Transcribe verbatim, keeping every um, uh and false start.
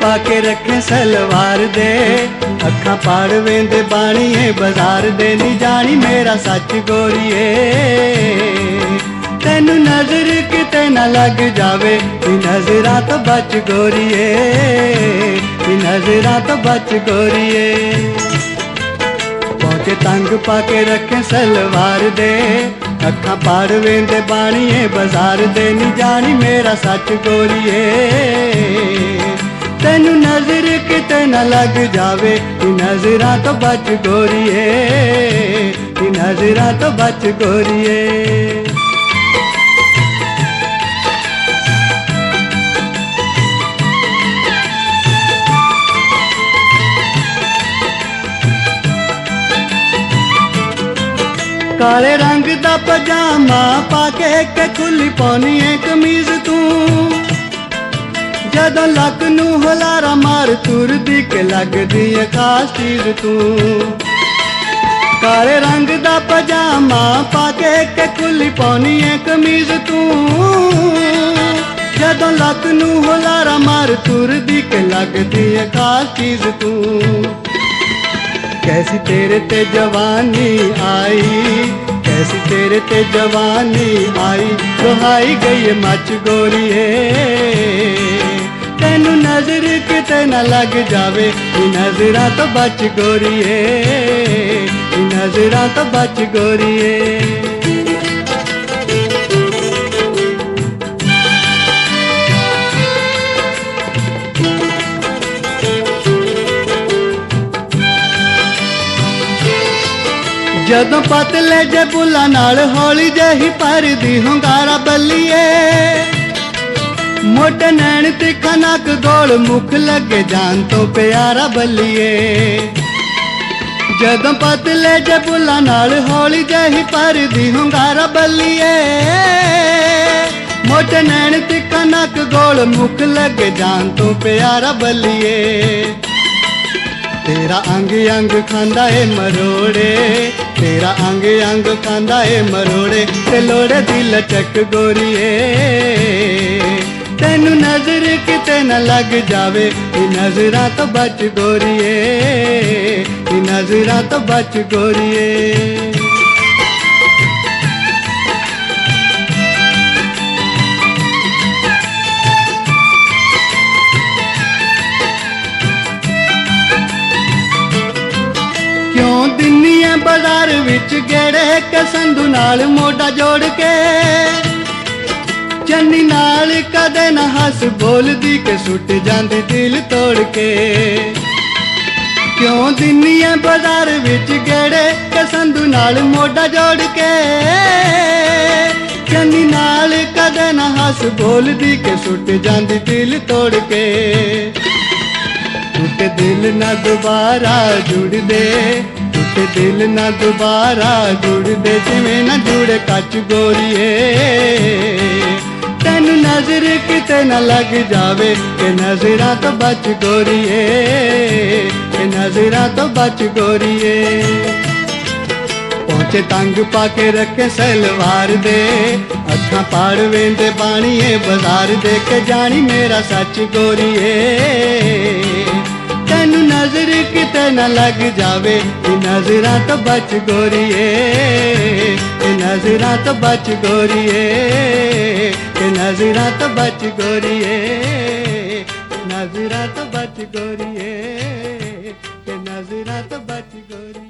पा के रखे सलवार दे, अखा पाड़ वेंदे बाणीए बाजार दे, नी जानी मेरा सच गोरीए। तेनू नजर किते ना लग जावे, नी नजरा तो बच गोरीए, नी नजरा तो बच गोरीए। पहुंचे तंग पा के रखे सलवार दे, अखा पाड़ वेंदे बाणीए बाजार दे, नी जानी मेरा सच गोरीए। तेनू नजर किते ना लग जावे, नी नजरा तो बच गोरीए, नी नजरा तो बच गोरीए। काले रंग दा पजामा पाके के खुली पानी है कमीज तू, जदों लक नू हुलारा मार तुरदी के लगदी है खास चीज तू। काले रंग दा पजामा पाके के खुली पानी है कमीज तू, जदों लक नू हुलारा मार तुरदी के लगदी है खास चीज तू। कैसी तेरे ते जवानी आई, कैसी तेरे ते जवानी आई, दुहाई गई मच गोरीए। तेनू नजर किते ना लग जावे, नी नजरा तो बच गोरीए, नी नजरा तो बच गोरीए। जदों पतले जे बुला नाल हौली जही भरदी हुंगारा बल्लीए, मोटे नैन तिखा नक गोल मुख लगे जान तो प्यारा बल्लीए। जदों पतले जे बुला नाल हौली जही भरदी हुंगारा बल्लीए, मोटे नैन तिखा नक गोल मुख लगे जान तो प्यारा बल्लीए। तेरा अंग अंग खांदा ए मरोड़े, तेरा अंग अंग खांदा ए मरोड़े, ते लोड़े दी लचक गोरीए। तेनू नजर किते ना लग जावे, नी नजरा तो बच गोरीए, नी नजरा तो बच गोरीए। दिनिया बाजार विच गेड़े के संधू नाल मोटा जोड़ के, चन्नी नाल कदे ना हस बोलदी के सुट जांदी दिल तोड़ के। क्यों दिनिया बाजार विच गेड़े के संधू नाल मोटा जोड़ के, चन्नी नाल कदे ना हस बोलदी के सुट जांदी दिल तोड़ के। टूटे दिल ना दोबारा जुड़ दे, टूटे दिल ना दोबारा जुड़ दे, जिवें ना जुड़े कच गोरीए। तेनू नजर किते ना लग जावे, के नजरा तो बच गोरीए, के नजरा तो बच गोरीए। पहुंचे तंग पा के रखे सलवार दे, अखा पाड़ वेंदे बाणीए बाजार दे, के जानी मेरा सच गोरीए। तेनू नजर किते ना लग जावे, नी नजरा तो बच गोरीए, नी नजरा तो बच गोरीए, नी नजरा तो बच गोरीए, नजरा तो बच गोरीए, नी नजरा तो बच गोरीए।